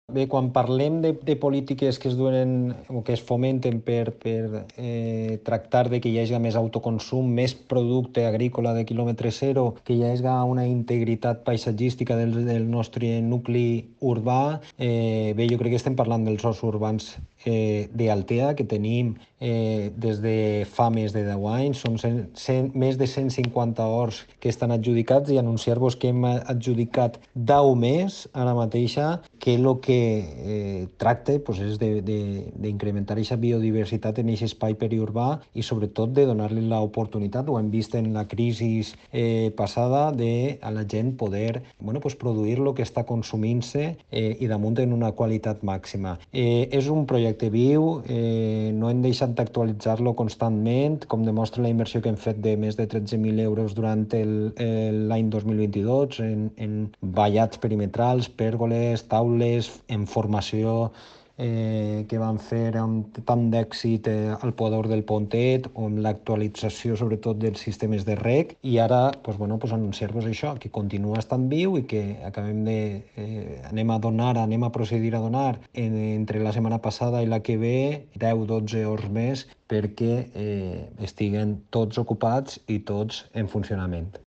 Bé, quan parlem de polítiques que es duen o que es fomenten per tractar de que hi hagi més autoconsum, més producte agrícola de quilòmetre zero, que hi hagi una integritat paisatgística del nostre nucli urbà, bé, jo crec que estem parlant dels horts urbans d'Altea, que tenim des de fa més de 10 anys. Són més de 150 horts que estan adjudicats i anunciar-vos que hem adjudicat 10 més ara mateixa, que el que tracta pues, és d'incrementar aquesta biodiversitat en aquest espai periurbà i sobretot de donar-li l'oportunitat, ho hem vist en la crisi passada, de a la gent poder pues, produir el que està consumint-se i damunt en una qualitat màxima. És un projecte viu, no hem deixat d'actualitzar-lo constantment, com demostra la inversió que hem fet de més de 13.000 euros durant l'any 2022 en vallats perimetrals, pèrgoles, taules, en formació que van fer amb tant d'èxit al Podor del Pontet o amb l'actualització sobretot dels sistemes de reg, i ara pues anunciar-vos això, que continua estant viu i que anem a procedir a donar entre la setmana passada i la que ve 10-12 horts més perquè estiguen tots ocupats i tots en funcionament.